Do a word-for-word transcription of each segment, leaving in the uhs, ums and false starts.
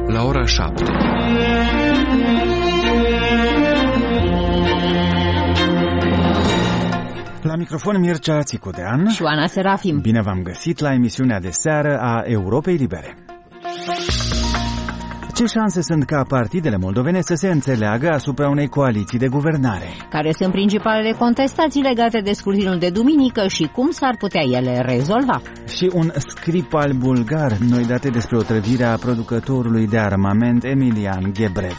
la ora șapte. La microfon Mircea Țicudean și Oana Serafim. Bine v-am găsit la emisiunea de seară a Europei Libere. Ce șanse sunt ca partidele moldovene să se înțeleagă asupra unei coaliții de guvernare? Care sunt principalele contestații legate de scrutinul de duminică și cum s-ar putea ele rezolva? Și un Skripal bulgar, noi date despre otrăvirea producătorului de armament Emilian Gebrev.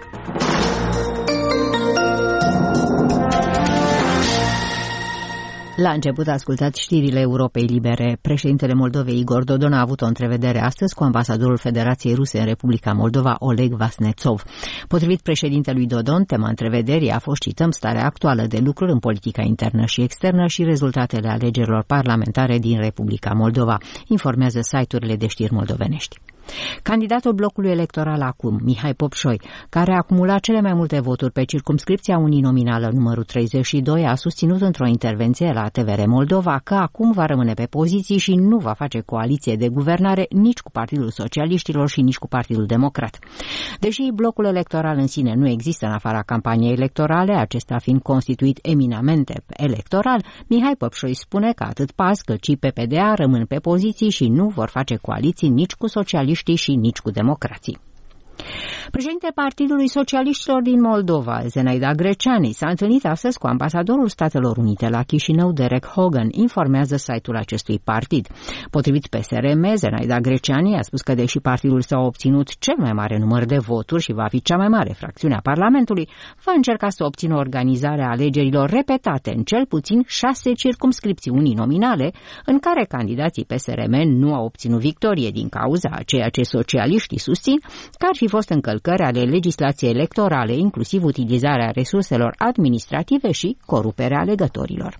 La început ascultați știrile Europei Libere. Președintele Moldovei Igor Dodon a avut o întrevedere astăzi cu ambasadorul Federației Ruse în Republica Moldova, Oleg Vasnetsov. Potrivit președintelui Dodon, tema întrevederii a fost, cităm, starea actuală de lucruri în politica internă și externă și rezultatele alegerilor parlamentare din Republica Moldova, informează site-urile de știri moldovenești. Candidatul blocului electoral acum, Mihai Popșoi, care a acumulat cele mai multe voturi pe circumscripția uninominală numărul treizeci și doi, a susținut într-o intervenție la T V R Moldova că acum va rămâne pe poziții și nu va face coaliție de guvernare nici cu Partidul Socialiștilor și nici cu Partidul Democrat. Deși blocul electoral în sine nu există în afara campaniei electorale, acesta fiind constituit eminamente electoral, Mihai Popșoi spune că atât P A S cât și P P D A rămân pe poziții și nu vor face coaliții nici cu socialiștii și nici cu democrații. Președintele Partidului Socialiștilor din Moldova, Zenaida Greceani, s-a întâlnit astăzi cu ambasadorul Statelor Unite la Chișinău, Derek Hogan, informează site-ul acestui partid. Potrivit P S R M, Zenaida Greceani a spus că deși partidul s-a obținut cel mai mare număr de voturi și va fi cea mai mare fracțiune a Parlamentului, va încerca să obțină organizarea alegerilor repetate în cel puțin șase circumscripții uninominale, în care candidații P S R M nu au obținut victorie din cauza a ceea ce socialiștii susțin că ar fi fost încălcări ale legislației electorale, inclusiv utilizarea resurselor administrative și coruperea alegătorilor.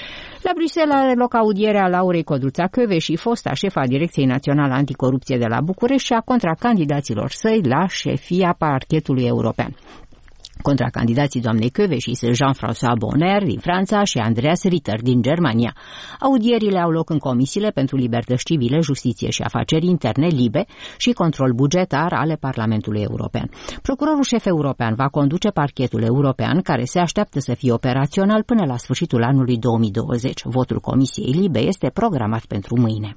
La Bruxelles are loc audierea Laurei Codruța-Căveși și fosta șefa Direcției Naționale Anticorupție de la București și a contracandidaților săi la șefia Parchetului European. Contra candidații doamnei Căveși sunt Jean-François Bonner din Franța și Andreas Ritter din Germania. Audierile au loc în comisiile pentru libertăți civile, justiție și afaceri interne, LIBE, și control bugetar ale Parlamentului European. Procurorul șef european va conduce parchetul european, care se așteaptă să fie operațional până la sfârșitul anului două mii douăzeci. Votul comisiei LIBE este programat pentru mâine.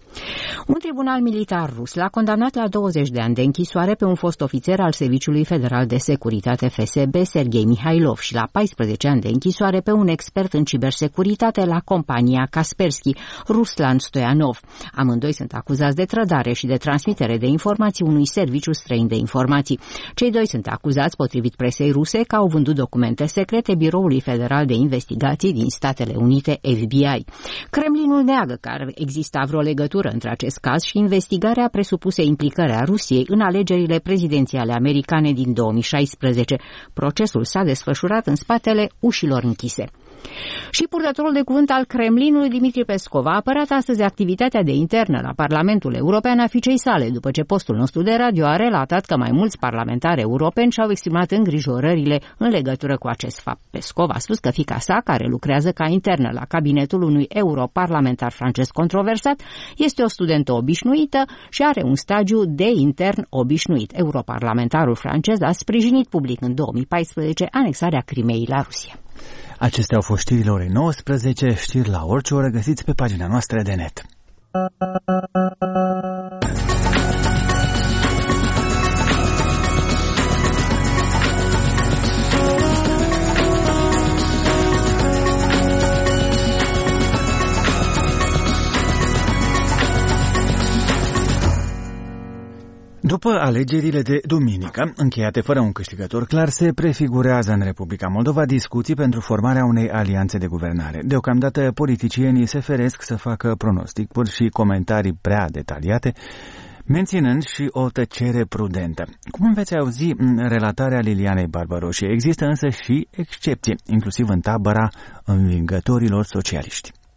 Un tribunal militar rus l-a condamnat la douăzeci de ani de închisoare pe un fost ofițer al Serviciului Federal de Securitate F S B, Sergei Mihailov, și la paisprezece ani de închisoare pe un expert în cibersecuritate la compania Kaspersky, Ruslan Stoianov. Amândoi sunt acuzați de trădare și de transmitere de informații unui serviciu străin de informații. Cei doi sunt acuzați, potrivit presei ruse, că au vândut documente secrete Biroului Federal de Investigații din Statele Unite, F B I. Kremlinul neagă că ar exista vreo legătură între acest caz și investigarea presupuse implicări a Rusiei în alegerile prezidențiale americane din două mii șaisprezece. Procesul s-a desfășurat în spatele ușilor închise. Și purtătorul de cuvânt al Kremlinului, Dmitri Peskov, a apărat astăzi activitatea de internă la Parlamentul European a fiicei sale, după ce postul nostru de radio a relatat că mai mulți parlamentari europeni și-au exprimat îngrijorările în legătură cu acest fapt. Peskov a spus că fiica sa, care lucrează ca internă la cabinetul unui europarlamentar francez controversat, este o studentă obișnuită și are un stagiu de intern obișnuit. Europarlamentarul francez a sprijinit public în două mii paisprezece anexarea Crimeei la Rusia. Acestea au fost știrile orei nouăsprezece, știri la orice oră găsiți pe pagina noastră de net. După alegerile de duminică, încheiate fără un câștigător clar, se prefigurează în Republica Moldova discuții pentru formarea unei alianțe de guvernare. Deocamdată, politicienii se feresc să facă pronosticuri și comentarii prea detaliate, menținând și o tăcere prudentă. Cum veți auzi în relatarea Lilianei Barbaroșie, există însă și excepții, inclusiv în tabăra învingătorilor socialiști.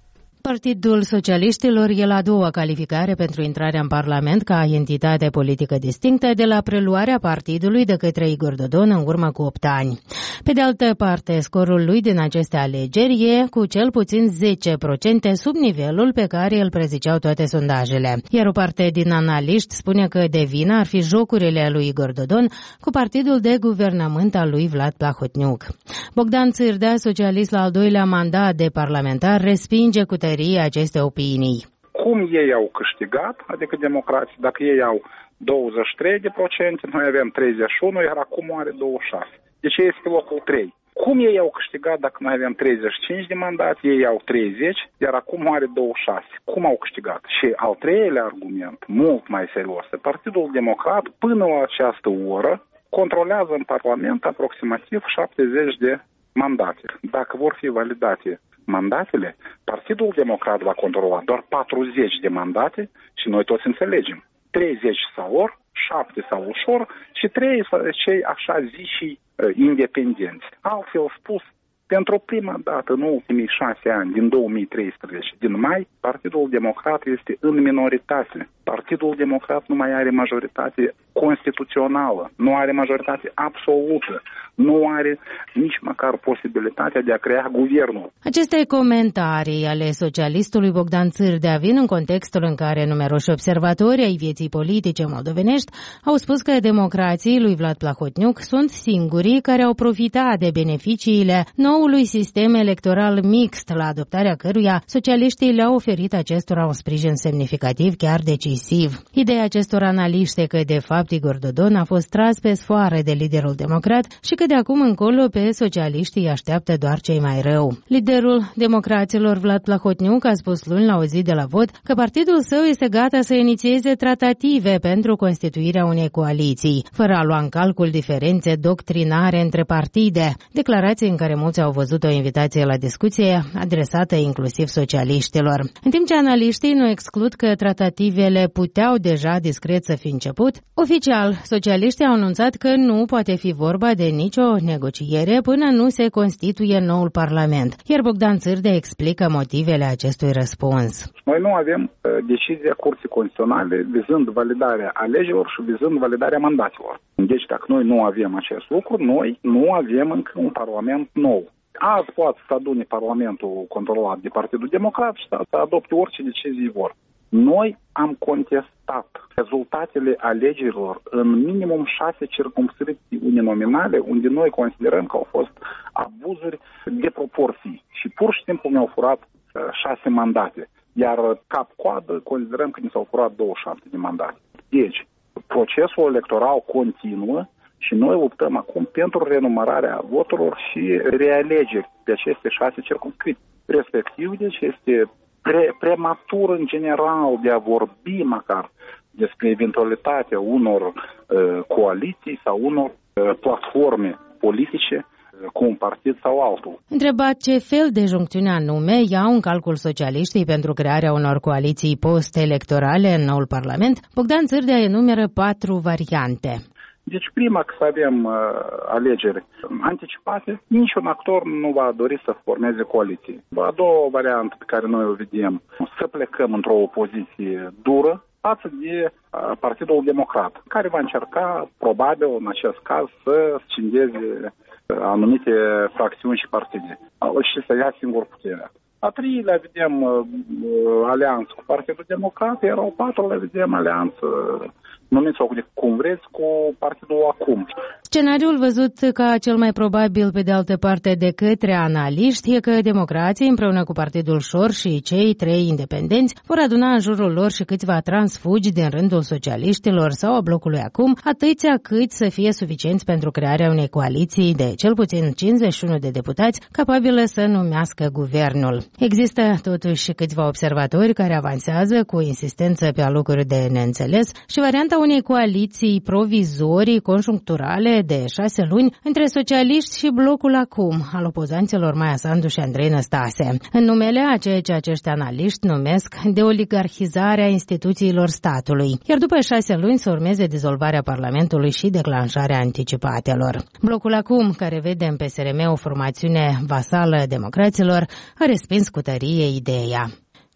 Partidul Socialiștilor e la a doua calificare pentru intrarea în Parlament ca entitate politică distinctă de la preluarea partidului de către Igor Dodon în urmă cu opt ani. Pe de altă parte, scorul lui din aceste alegeri e cu cel puțin zece la sută sub nivelul pe care îl preziceau toate sondajele. Iar o parte din analiști spune că de vină ar fi jocurile lui Igor Dodon cu partidul de guvernământ al lui Vlad Plahotniuc. Bogdan Țârdea, socialist la al doilea mandat de parlamentar, respinge cu aceste opinii. Cum ei au câștigat, adică democrații, dacă ei au douăzeci și trei la sută, noi avem treizeci și unu, iar acum are douăzeci și șase. Deci este locul trei. Cum ei au câștigat dacă noi avem treizeci și cinci de mandați, ei au treizeci, iar acum are douăzeci și șase. Cum au câștigat? Și al treilea argument, mult mai serios, Partidul Democrat până la această oră controlează în Parlament aproximativ șaptezeci de mandate. Dacă vor fi validate mandatele, Partidul Democrat va controla doar patruzeci de mandate și noi toți înțelegem. treizeci sau or, șapte sau ușor și trei cei așa ziși independenți. Altfel spus, pentru prima dată în ultimii șase ani, din două mii treisprezece, din mai, Partidul Democrat este în minoritate. Partidul Democrat nu mai are majoritate constituțională, nu are majoritate absolută, nu are nici măcar posibilitatea de a crea guvernul. Aceste comentarii ale socialistului Bogdan Țârdea vin în contextul în care numeroși observatori ai vieții politice moldovenești au spus că democrații lui Vlad Plahotniuc sunt singurii care au profitat de beneficiile noului sistem electoral mixt, la adoptarea căruia socialiștii le-au oferit acestora un sprijin semnificativ, chiar decisiv. Ideea acestor analiști că de fapt Igor Dodon a fost tras pe sfoară de liderul democrat și că de acum încolo pe socialiștii așteaptă doar cei mai rău. Liderul democraților Vlad Plahotniuc a spus luni la o zi de la vot că partidul său este gata să inițieze tratative pentru constituirea unei coaliții, fără a lua în calcul diferențe doctrinare între partide, declarații în care mulți au văzut o invitație la discuție adresată inclusiv socialiștilor. În timp ce analiștii nu exclud că tratativele puteau deja discret să fi început, oficial, socialiștii au anunțat că nu poate fi vorba de nicio negociere până nu se constituie noul Parlament, iar Bogdan Țârdea explică motivele acestui răspuns. Noi nu avem uh, decizia Curții Constituționale vizând validarea alegerilor și vizând validarea mandatelor. Deci dacă noi nu avem acest lucru, noi nu avem încă un Parlament nou. Azi poate să adune Parlamentul controlat de Partidul Democrat și să adopte orice decizie vor. Noi am contestat rezultatele alegerilor în minimum șase circumscripții uninominale, unde noi considerăm că au fost abuzuri de proporții și pur și simplu ne-au furat uh, șase mandate. Iar cap-coadă considerăm că ne s-au furat douăzeci și șapte de mandate. Deci, procesul electoral continuă și noi luptăm acum pentru renumărarea voturilor și realegeri de aceste șase circumscripții. Respectiv, deci este pre- prematur în general de a vorbi măcar despre eventualitatea unor uh, coaliții sau unor uh, platforme politice cu un partid sau altul. Întrebat ce fel de juncțiune anume iau în calcul socialiștii pentru crearea unor coaliții post-electorale în noul Parlament, Bogdan Țârdea enumeră patru variante. Deci prima, că să avem uh, alegeri anticipate, niciun actor nu va dori să formeze coaliții. A doua variantă pe care noi o vedem, să plecăm într-o opoziție dură față de uh, Partidul Democrat, care va încerca, probabil, în acest caz, să scindeze uh, anumite fracțiuni și partide și să ia singur puterea. A treilea vedem uh, alianță cu Partidul Democrat, iar al patrulea vedem alianță numiți-o cum vreți, cu partidul acum. Scenariul văzut ca cel mai probabil, pe de altă parte, de către analiști, e că democrații, împreună cu Partidul Șor și cei trei independenți, vor aduna în jurul lor și câțiva transfugi din rândul socialiștilor sau a blocului acum, atâția cât să fie suficienți pentru crearea unei coaliții de cel puțin cincizeci și unu de deputați capabile să numească guvernul. Există totuși câțiva observatori care avansează cu insistență pe alocuri de neînțeles și varianta unei coaliții provizorii conjuncturale de șase luni între socialiști și blocul acum al opozanților Maia Sandu și Andrei Năstase, în numele a ceea ce acești analiști numesc de oligarhizarea instituțiilor statului, iar după șase luni să urmeze dizolvarea Parlamentului și declanșarea anticipatelor. Blocul acum, care vede în P S R M o formațiune vasală democraților, a respins cu tărie ideea.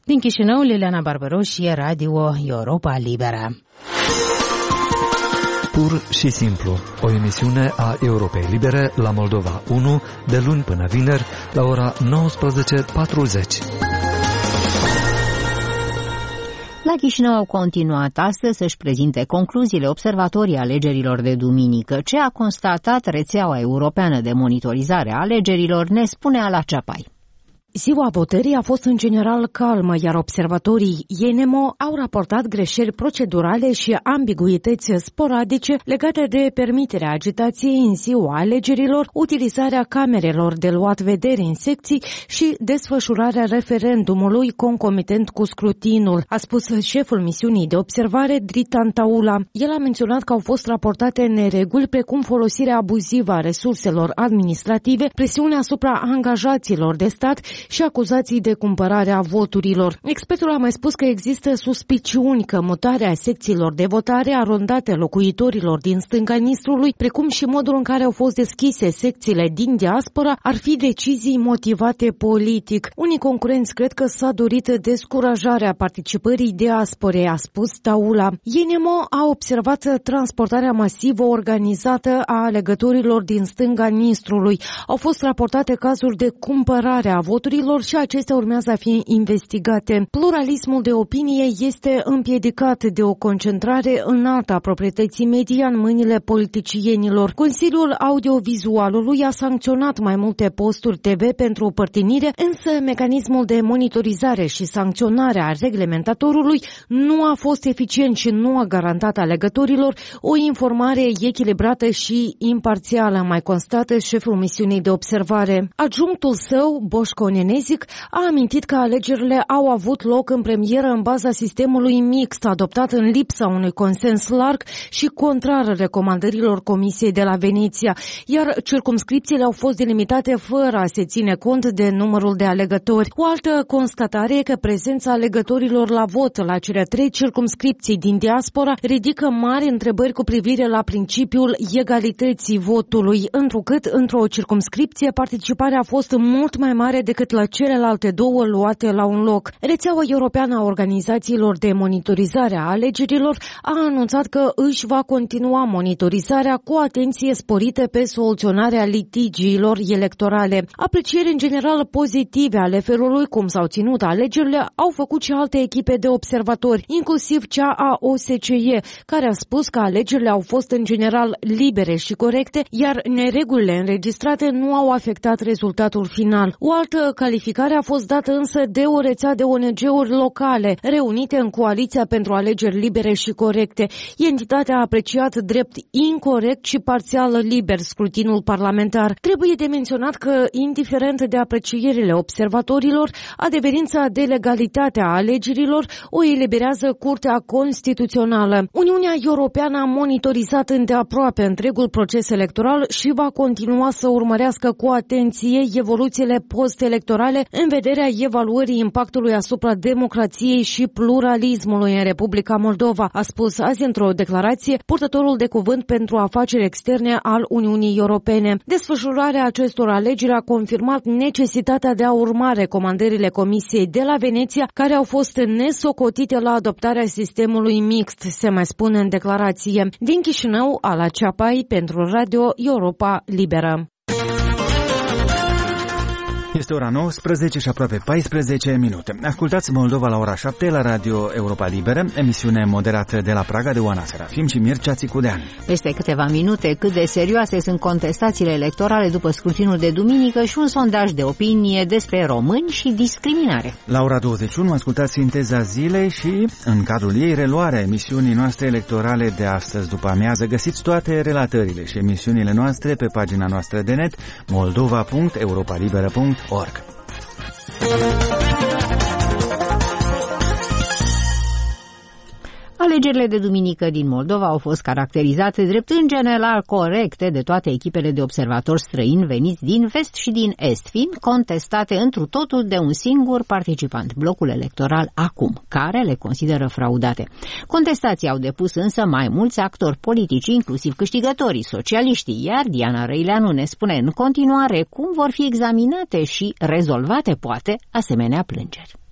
Din Chișinău, Liliana Barbaroșie, Radio Europa Liberă. Pur și simplu, o emisiune a Europei Libere la Moldova unu, de luni până vineri, la ora nouăsprezece patruzeci. La Chișinău au continuat astăzi să-și prezinte concluziile observatorii alegerilor de duminică. Ce a constatat rețeaua europeană de monitorizare a alegerilor, ne spune Ala Ceapai. Ziua votării a fost în general calmă, iar observatorii ENEMO au raportat greșeli procedurale și ambiguități sporadice legate de permiterea agitației în ziua alegerilor, utilizarea camerelor de luat vedere în secții și desfășurarea referendumului concomitent cu scrutinul, a spus șeful misiunii de observare, Dritan Taula. El a menționat că au fost raportate nereguli precum folosirea abuzivă a resurselor administrative, presiunea asupra angajaților de stat și acuzații de cumpărare a voturilor. Expertul a mai spus că există suspiciuni că mutarea secțiilor de votare arondate locuitorilor din stânga Nistrului, precum și modul în care au fost deschise secțiile din diaspora, ar fi decizii motivate politic. Unii concurenți cred că s-a dorit descurajarea participării diasporei, a spus Taula. ENEMO a observat transportarea masivă organizată a alegătorilor din stânga Nistrului. Au fost raportate cazuri de cumpărare a voturilor și acestea urmează a fi investigate. Pluralismul de opinie este împiedicat de o concentrare înaltă a proprietății media în mâinile politicienilor. Consiliul Audiovizualului a sancționat mai multe posturi T V pentru părtinire, însă mecanismul de monitorizare și sancționare a reglementatorului nu a fost eficient și nu a garantat alegătorilor o informare echilibrată și imparțială, mai constată șeful misiunii de observare. Adjunctul său, Boșco Nenezic, a amintit că alegerile au avut loc în premieră în baza sistemului mixt, adoptat în lipsa unui consens larg și contrar recomandărilor Comisiei de la Veneția, iar circumscripțiile au fost delimitate fără a se ține cont de numărul de alegători. O altă constatare e că prezența alegătorilor la vot la cele trei circumscripții din diaspora ridică mari întrebări cu privire la principiul egalității votului, întrucât într-o circumscripție participarea a fost mult mai mare decât la celelalte două luate la un loc. Rețeaua europeană a organizațiilor de monitorizare a alegerilor a anunțat că își va continua monitorizarea cu atenție sporită pe soluționarea litigiilor electorale. Aprecieri în general pozitive ale felului cum s-au ținut alegerile au făcut și alte echipe de observatori, inclusiv cea a O S C E, care a spus că alegerile au fost în general libere și corecte, iar neregulile înregistrate nu au afectat rezultatul final. O altă calificare a fost dată însă de o rețea de O N G-uri locale, reunite în Coaliția pentru Alegeri Libere și Corecte. Entitatea a apreciat drept incorect și parțial liber scrutinul parlamentar. Trebuie de menționat că, indiferent de aprecierile observatorilor, adeverința de legalitate a alegerilor o eliberează Curtea Constituțională. Uniunea Europeană a monitorizat îndeaproape întregul proces electoral și va continua să urmărească cu atenție evoluțiile post-electorale în vederea evaluării impactului asupra democrației și pluralismului în Republica Moldova, a spus azi într-o declarație purtătorul de cuvânt pentru afaceri externe al Uniunii Europene. Desfășurarea acestor alegeri a confirmat necesitatea de a urma recomandările Comisiei de la Veneția, care au fost nesocotite la adoptarea sistemului mixt, se mai spune în declarație. Din Chișinău, Ala Ceapai pentru Radio Europa Liberă. Este ora nouăsprezece și aproape paisprezece minute. Ascultați Moldova la ora șapte la Radio Europa Liberă, emisiune moderată de la Praga de Oana Serafim și Mircea Țicudean. Peste câteva minute, cât de serioase sunt contestațiile electorale după scrutinul de duminică și un sondaj de opinie despre români și discriminare. La ora douăzeci și unu ascultați sinteza zilei și, în cadrul ei, reluarea emisiunii noastre electorale de astăzi după amiază. Găsiți toate relatările și emisiunile noastre pe pagina noastră de net moldova punct europa liberă punct org. Alegerile de duminică din Moldova au fost caracterizate drept în general corecte de toate echipele de observatori străini veniți din vest și din est, fiind contestate întru totul de un singur participant, blocul electoral Acum, care le consideră fraudate. Contestații au depus însă mai mulți actori politici, inclusiv câștigătorii, socialiștii, iar Diana Răileanu ne spune în continuare cum vor fi examinate și rezolvate, poate, asemenea plângeri.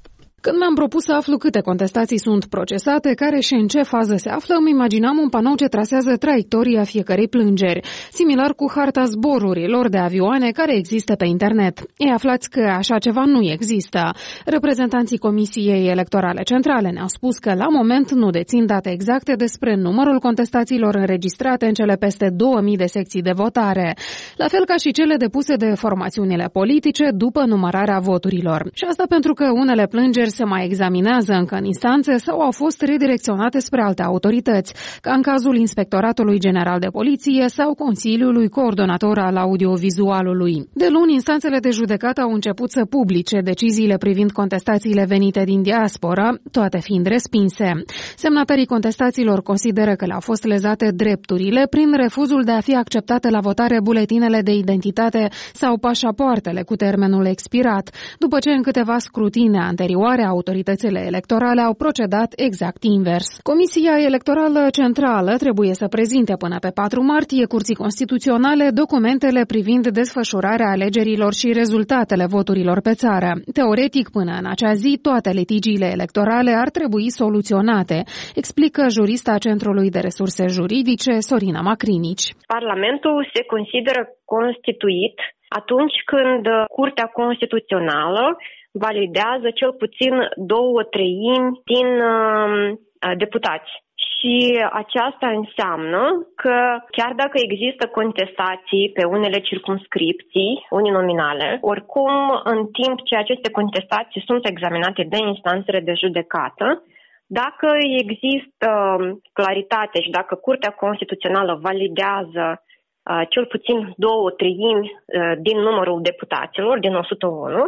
Când mi-am propus să aflu câte contestații sunt procesate, care și în ce fază se află, îmi imaginam un panou ce trasează traiectoria fiecărei plângeri, similar cu harta zborurilor de avioane care există pe internet. Ei, aflați că așa ceva nu există. Reprezentanții Comisiei Electorale Centrale ne-au spus că la moment nu dețin date exacte despre numărul contestațiilor înregistrate în cele peste două mii de secții de votare, la fel ca și cele depuse de formațiunile politice după numărarea voturilor. Și asta pentru că unele plângeri se mai examinează încă în instanțe sau au fost redirecționate spre alte autorități, ca în cazul Inspectoratului General de Poliție sau Consiliului Coordonator al Audiovizualului. De luni, instanțele de judecată au început să publice deciziile privind contestațiile venite din diaspora, toate fiind respinse. Semnatarii contestațiilor consideră că le-au fost lezate drepturile prin refuzul de a fi acceptate la votare buletinele de identitate sau pașapoartele cu termenul expirat, după ce în câteva scrutine anterioare autoritățile electorale au procedat exact invers. Comisia Electorală Centrală trebuie să prezinte până pe patru martie Curții Constituționale documentele privind desfășurarea alegerilor și rezultatele voturilor pe țară. Teoretic, până în acea zi, toate litigiile electorale ar trebui soluționate, explică jurista Centrului de Resurse Juridice Sorina Macrinici. Parlamentul se consideră constituit atunci când Curtea Constituțională validează cel puțin două treimi din uh, deputați. Și aceasta înseamnă că chiar dacă există contestații pe unele circumscripții uninominale, oricum în timp ce aceste contestații sunt examinate de instanțele de judecată, dacă există claritate și dacă Curtea Constituțională validează uh, cel puțin două treimi uh, din numărul deputaților, din o sută unu,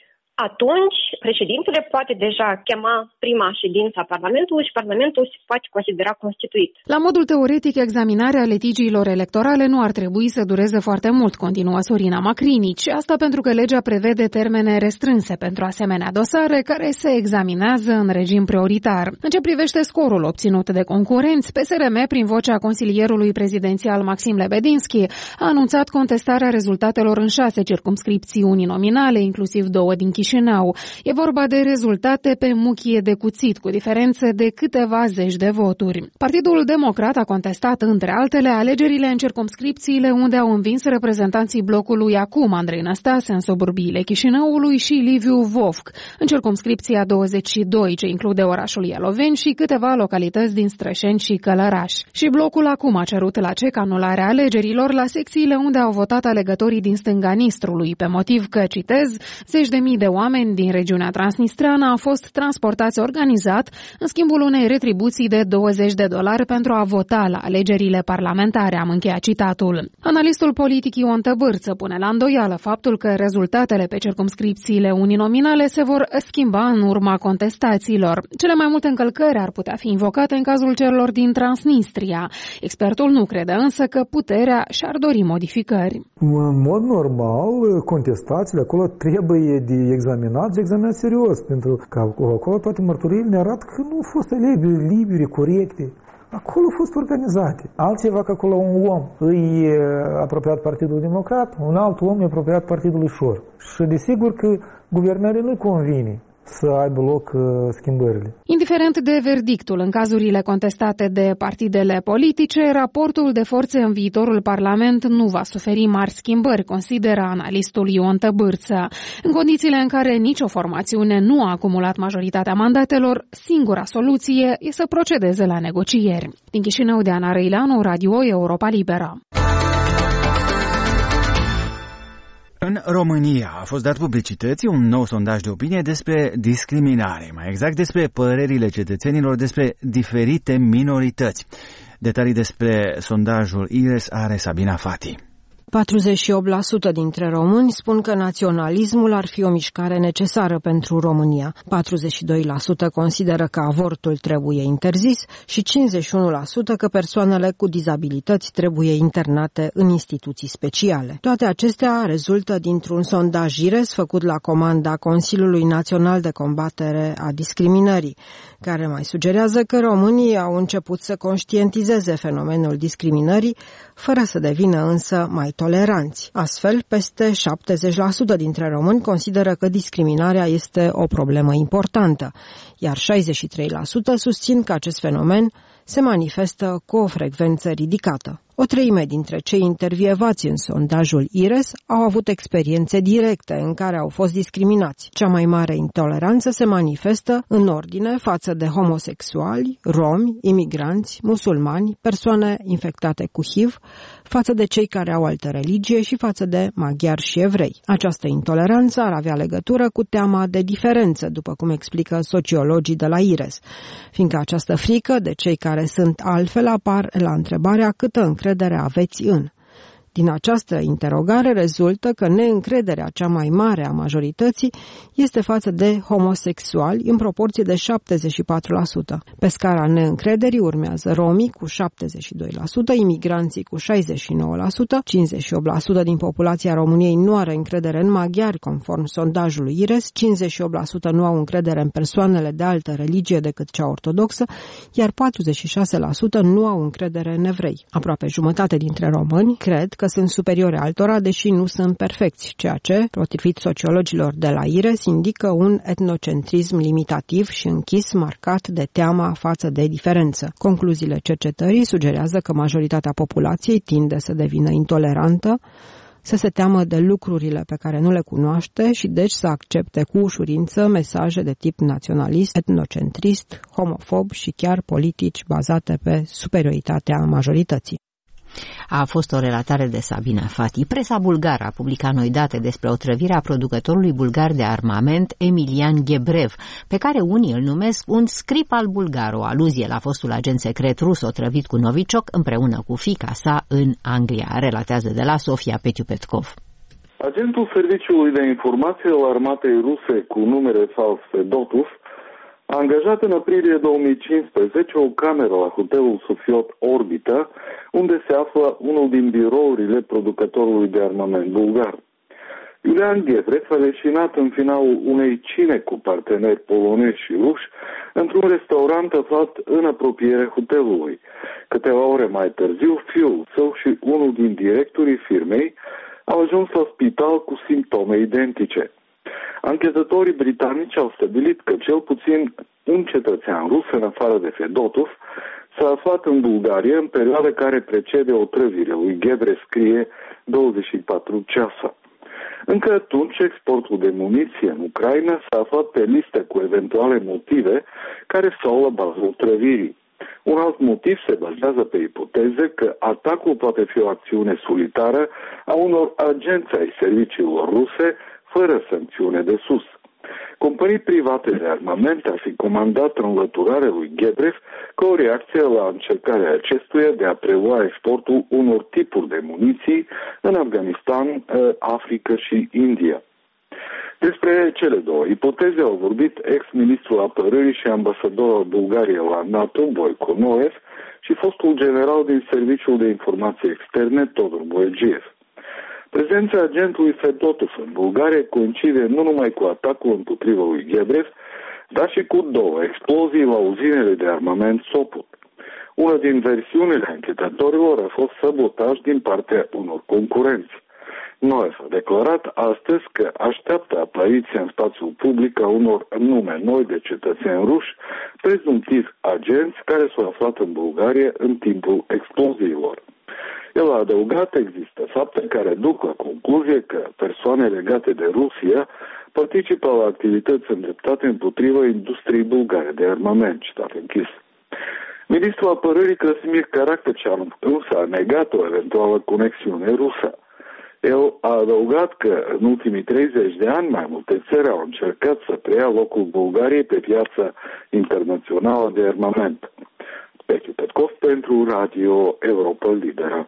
atunci președintele poate deja chema prima ședință a Parlamentului și Parlamentul se poate considera constituit. La modul teoretic, examinarea litigiilor electorale nu ar trebui să dureze foarte mult, continuă Sorina Macrinici. Asta pentru că legea prevede termene restrânse pentru asemenea dosare care se examinează în regim prioritar. În ce privește scorul obținut de concurenți, P S R M, prin vocea consilierului prezidențial Maxim Lebedinski, a anunțat contestarea rezultatelor în șase circumscripții uninominale, inclusiv două din Chișinău. E vorba de rezultate pe muchie de cuțit, cu diferențe de câteva zeci de voturi. Partidul Democrat a contestat, între altele, alegerile în circumscripțiile unde au învins reprezentanții blocului Acum, Andrei Năstase, în suburbiile Chișinăului, și Liviu Vovc, în circumscripția douăzeci și doi, ce include orașul Ialoveni și câteva localități din Strășeni și Călăraș. Și blocul Acum a cerut la C E C anularea alegerilor la secțiile unde au votat alegătorii din stânga Nistrului, pe motiv că, citez, zeci de mii de oameni din regiunea transnistreană au fost transportați organizat în schimbul unei retribuții de douăzeci de dolari pentru a vota la alegerile parlamentare, am încheiat citatul. Analistul politic Ion Tăbârță pune la îndoială faptul că rezultatele pe circumscripțiile uninominale se vor schimba în urma contestațiilor. Cele mai multe încălcări ar putea fi invocate în cazul celor din Transnistria. Expertul nu crede însă că puterea și-ar dori modificări. În mod normal, contestațiile acolo trebuie de examinat și examinat serios, pentru că acolo toate mărturiile ne arată că nu au fost alegeri libere, corecte. Acolo au fost organizate. Altceva că acolo un om îi apropiat Partidul Democrat, un alt om e apropiat Partidului Șor. Și desigur că guvernării nu convine să aibă loc uh, schimbările. Indiferent de verdictul în cazurile contestate de partidele politice, raportul de forțe în viitorul Parlament nu va suferi mari schimbări, consideră analistul Ion Tăbârță. În condițiile în care nicio formațiune nu a acumulat majoritatea mandatelor, singura soluție e să procedeze la negocieri. Din Chișinău, Diana Răileanu, Radio Europa Liberă. În România a fost dat publicității un nou sondaj de opinie despre discriminare, mai exact despre părerile cetățenilor despre diferite minorități. Detalii despre sondajul I R E S are Sabina Fati. patruzeci și opt la sută dintre români spun că naționalismul ar fi o mișcare necesară pentru România. patruzeci și doi la sută consideră că avortul trebuie interzis și cincizeci și unu la sută că persoanele cu dizabilități trebuie internate în instituții speciale. Toate acestea rezultă dintr-un sondaj I R E S făcut la comanda Consiliului Național de Combatere a Discriminării, care mai sugerează că românii au început să conștientizeze fenomenul discriminării, fără să devină însă mai toleranți. Astfel, peste șaptezeci la sută dintre români consideră că discriminarea este o problemă importantă, iar șaizeci și trei la sută susțin că acest fenomen se manifestă cu o frecvență ridicată. O treime dintre cei intervievați în sondajul I R E S au avut experiențe directe în care au fost discriminați. Cea mai mare intoleranță se manifestă în ordine față de homosexuali, romi, imigranți, musulmani, persoane infectate cu H I V, față de cei care au altă religie și față de maghiari și evrei. Această intoleranță ar avea legătură cu teama de diferență, după cum explică sociologii de la I R E S, fiindcă această frică de cei care sunt altfel apar la întrebarea câtă încredere aveți în. Din această interogare rezultă că neîncrederea cea mai mare a majorității este față de homosexuali în proporție de șaptezeci și patru la sută. Pe scara neîncrederii urmează romii cu șaptezeci și doi la sută, imigranții cu șaizeci și nouă la sută, cincizeci și opt la sută din populația României nu are încredere în maghiari, conform sondajului I R E S, cincizeci și opt la sută nu au încredere în persoanele de altă religie decât cea ortodoxă, iar patruzeci și șase la sută nu au încredere în evrei. Aproape jumătate dintre români cred că sunt superiore altora, deși nu sunt perfecți, ceea ce, potrivit sociologilor de la I R E S, indică un etnocentrism limitativ și închis marcat de teama față de diferență. Concluziile cercetării sugerează că majoritatea populației tinde să devină intolerantă, să se teamă de lucrurile pe care nu le cunoaște și deci să accepte cu ușurință mesaje de tip naționalist, etnocentrist, homofob și chiar politici bazate pe superioritatea majorității. A fost o relatare de Sabina Fati. Presa bulgară a publicat noi date despre otrăvirea producătorului bulgar de armament Emilian Ghebrev, pe care unii îl numesc un Skripal bulgar, o aluzie la fostul agent secret rus otrăvit cu Novichok împreună cu fiica sa în Anglia, relatează de la Sofia Petiu Petkov. Agentul Serviciului de Informație al Armatei Ruse cu numele fals Fedotov a angajat în aprilie două mii cincisprezece o cameră la hotelul Sofiot Orbita, unde se află unul din birourile producătorului de armament bulgar. Iulian Ghebrev a leșinat în finalul unei cine cu parteneri polonezi și ruși într-un restaurant aflat în apropierea hotelului. Câteva ore mai târziu, fiul său și unul din directorii firmei au ajuns la spital cu simptome identice. Anchetatorii britanici au stabilit că cel puțin un cetățean rus, în afară de Fedotov, s-a aflat în Bulgaria în perioada care precede otrăvirea lui Ghebrev, scrie douăzeci și patru ceasa. Încă atunci, exportul de muniție în Ucraina s-a aflat pe listă cu eventuale motive care stau la baza otrăvirii. Un alt motiv se bazează pe ipoteze că atacul poate fi o acțiune solitară a unor agenți ai serviciilor ruse, fără sancțiune de sus. Companii private de armament ar fi comandat înlăturarea lui Ghebrev ca o reacție la încercarea acestuia de a prelua exportul unor tipuri de muniții în Afganistan, Africa și India. Despre cele două ipoteze au vorbit ex-ministrul apărării și ambasador al Bulgariei la NATO, Boico Noev, și fostul general din Serviciul de Informații Externe, Todor Boiegiev. Prezența agentului Fedotov în Bulgaria coincide nu numai cu atacul împotriva lui Ghebrev, dar și cu două explozii la uzinele de armament Sopot. Una din versiunile anchetatorilor a fost sabotaj din partea unor concurenți. Noev a declarat astăzi că așteaptă apariția în spațiul public a unor nume noi de cetățeni ruși, prezumtiv agenți care s-au aflat în Bulgaria în timpul exploziilor. El a adăugat, există fapte care duc la concluzie că persoane legate de Rusia participă la activități îndreptate împotriva industriei bulgare de armament, citat închis. Ministrul apărării Krasimir Karakoçan însă a negat o eventuală conexiune rusă. El a adăugat că în ultimii treizeci de ani mai multe țări au încercat să preia locul Bulgariei pe piața internațională de armament. Petiu Petkov pentru Radio Europa Liberă.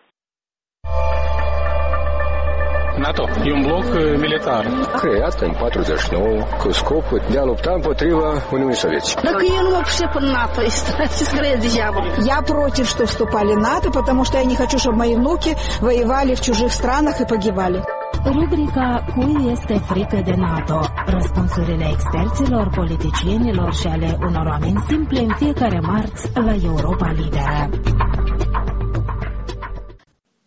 NATO e un bloc militar creat în patruzeci și nouă cu scopul de a lupta împotriva Uniunii Sovietice. Так я не вообще по НАТО, скорее дьявол. Я против, что вступали в НАТО, потому что я не хочу, чтобы мои внуки воевали в чужих странах и погибали. Rubrica Cui este frică de NATO? Răspunsurile experților, politicienilor și ale unor oameni simple în fiecare marți la Europa Liberă.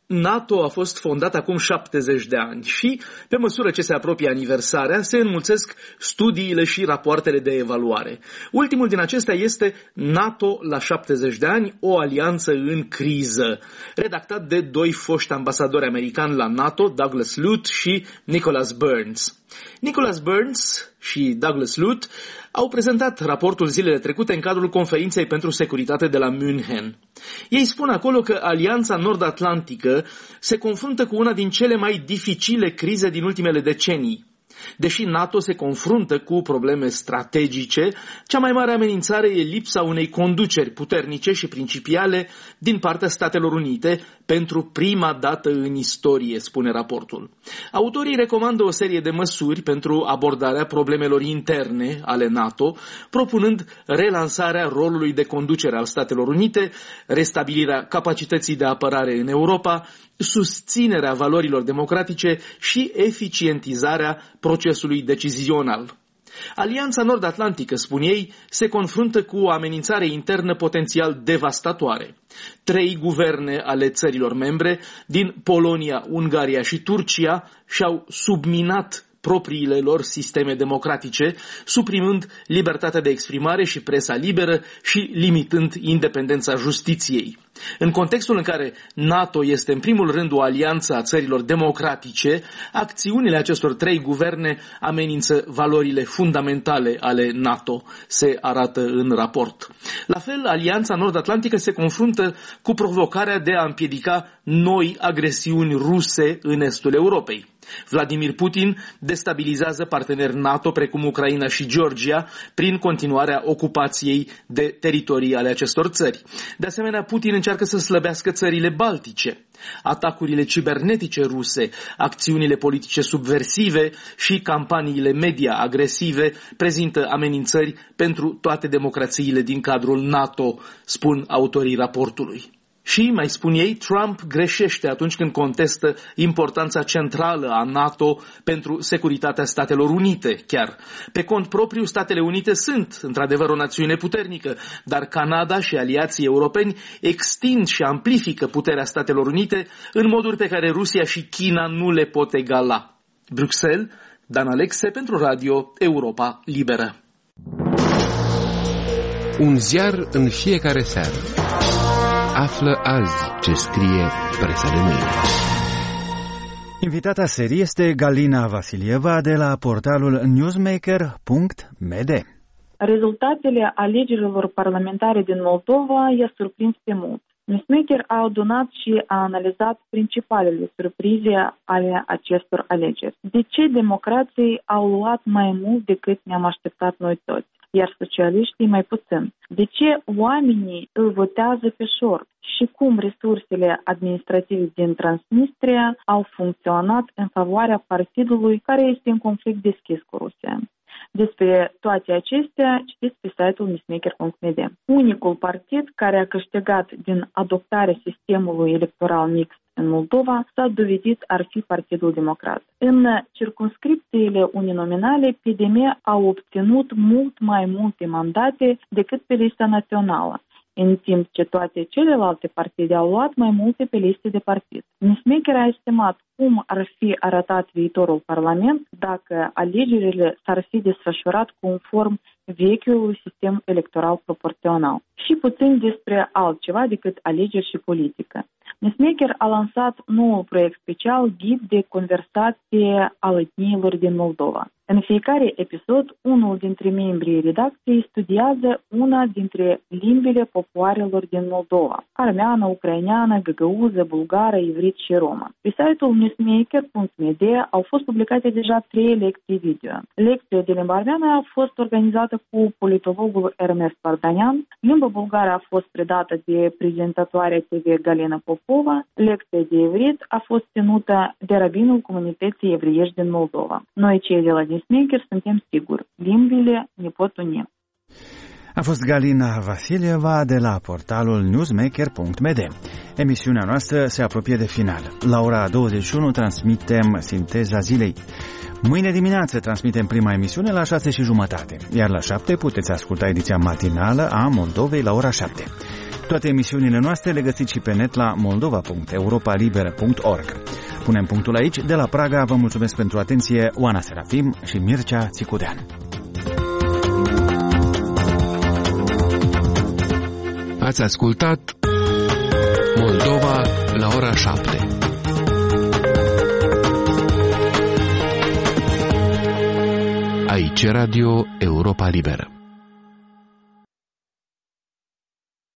NATO a fost fondat acum șaptezeci de ani și, pe măsură ce se apropie aniversarea, se înmulțesc studiile și rapoartele de evaluare. Ultimul din acestea este NATO la șaptezeci de ani, o alianță în criză, redactat de doi foști ambasadori americani la NATO, Douglas Lute și Nicholas Burns. Nicholas Burns și Douglas Lute au prezentat raportul zilele trecute în cadrul conferinței pentru securitate de la München. Ei spun acolo că Alianța Nord-Atlantică se confruntă cu una din cele mai dificile crize din ultimele decenii. Deși NATO se confruntă cu probleme strategice, cea mai mare amenințare e lipsa unei conduceri puternice și principiale din partea Statelor Unite pentru prima dată în istorie, spune raportul. Autorii recomandă o serie de măsuri pentru abordarea problemelor interne ale NATO, propunând relansarea rolului de conducere al Statelor Unite, restabilirea capacității de apărare în Europa, susținerea valorilor democratice și eficientizarea procesului decizional. Alianța Nord-Atlantică, spun ei, se confruntă cu o amenințare internă potențial devastatoare. Trei guverne ale țărilor membre, din Polonia, Ungaria și Turcia, și-au subminat propriile lor sisteme democratice, suprimând libertatea de exprimare și presa liberă și limitând independența justiției. În contextul în care NATO este în primul rând o alianță a țărilor democratice, acțiunile acestor trei guverne amenință valorile fundamentale ale NATO, se arată în raport. La fel, Alianța Nord-Atlantică se confruntă cu provocarea de a împiedica noi agresiuni ruse în estul Europei. Vladimir Putin destabilizează parteneri NATO precum Ucraina și Georgia prin continuarea ocupației de teritorii ale acestor țări. De asemenea, Putin încearcă să slăbească țările baltice. Atacurile cibernetice ruse, acțiunile politice subversive și campaniile media agresive prezintă amenințări pentru toate democrațiile din cadrul NATO, spun autorii raportului. Și, mai spun ei, Trump greșește atunci când contestă importanța centrală a NATO pentru securitatea Statelor Unite, chiar. Pe cont propriu, Statele Unite sunt, într-adevăr, o națiune puternică, dar Canada și aliații europeni extind și amplifică puterea Statelor Unite în moduri pe care Rusia și China nu le pot egala. Bruxelles, Dan Alexe pentru Radio Europa Liberă. Un ziar în fiecare seară. Află azi ce scrie presa de mâine. Invitata serii este Galina Vasilieva de la portalul newsmaker punct m d. Rezultatele alegerilor parlamentare din Moldova i-a surprins pe mult. Newsmaker a adunat și a analizat principalele surprize ale acestor alegeri. De ce democrații au luat mai mult decât ne-am așteptat noi toți, iar socialiștii mai puțin? De ce oamenii îl votează pe șor? Și cum resursele administrative din Transnistria au funcționat în favoarea partidului care este în conflict deschis cu Rusia? Despre toate acestea citiți pe site-ul newsmaker punct m d. Unicul partid care a câștigat din adoptarea sistemului electoral mixt în Moldova s-a dovedit ar fi Partidul Democrat. În circumscripțiile uninominale, P D M a obținut mult mai multe mandate decât pe lista națională, în timp ce toate celelalte partide au luat mai multe pe liste de partid. Newsmaker a estimat cum ar fi arătat viitorul Parlament dacă alegerile s-ar fi desfășurat conform vechiului sistem electoral proporțional. Și puțin despre altceva decât alegeri și politică. Newsmaker a lansat noul proiect special Ghid de conversație al etniilor din Moldova. În fiecare episod, unul dintre membrii redacției studiază una dintre limbile popoarelor din Moldova: armeană, ucraineană, găgăuză, bulgară, ivrit și romă. Pe site-ul newsmaker punct m d au fost publicate deja trei lecții video. Lecția de limba armeană a fost organizată cu politologul Ernest Vardanian, limba bulgară a fost predată de prezentatoarea T V Galina Popova, lecția de ivrit a fost ținută de rabinul comunității evriești din Moldova. Noi, cei de la Newsmaker, suntem siguri, limbile ne pot uni. A fost Galina Vasilieva de la portalul newsmaker punct m d. Emisiunea noastră se apropie de final. La ora douăzeci și unu transmitem Sinteza Zilei. Mâine dimineață transmitem prima emisiune la șase și jumătate, iar la șapte puteți asculta ediția matinală a Moldovei la ora șapte. Toate emisiunile noastre le găsiți și pe net la moldova punct europa liber punct org. Punem punctul aici. De la Praga vă mulțumesc pentru atenție, Oana Serafim și Mircea Țicudean. Ați ascultat Moldova la ora șapte. Aici Radio Europa Liberă.